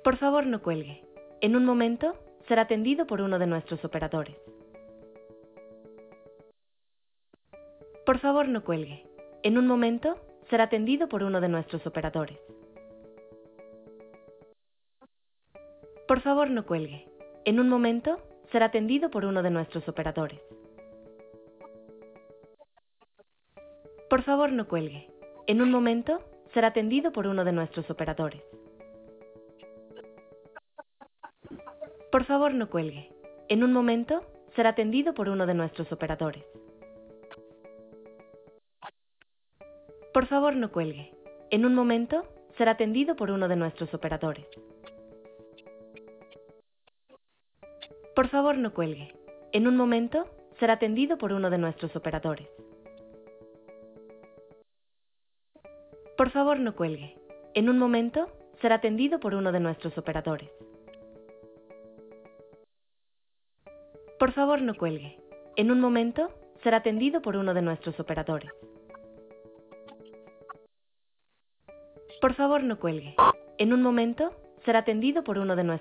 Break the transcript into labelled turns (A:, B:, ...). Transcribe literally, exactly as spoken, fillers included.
A: Por favor, no cuelgue. En un momento, será atendido por uno de nuestros operadores. Por favor, no cuelgue. En un momento, será atendido por uno de nuestros operadores. Por favor, no cuelgue. En un momento, será atendido por uno de nuestros operadores. Por favor, no cuelgue. En un momento, será atendido por uno de nuestros operadores. Por favor, no cuelgue. En un momento, será atendido por uno de nuestros operadores. Por favor, no cuelgue. En un momento, será atendido por uno de nuestros operadores. Por favor, no cuelgue. En un momento, será atendido por uno de nuestros operadores. Por favor, no cuelgue. En un momento, será atendido por uno de nuestros operadores. Por favor, no cuelgue. En un momento, será atendido por uno de nuestros operadores. Por favor, no cuelgue. En un momento, será atendido por uno de nuestros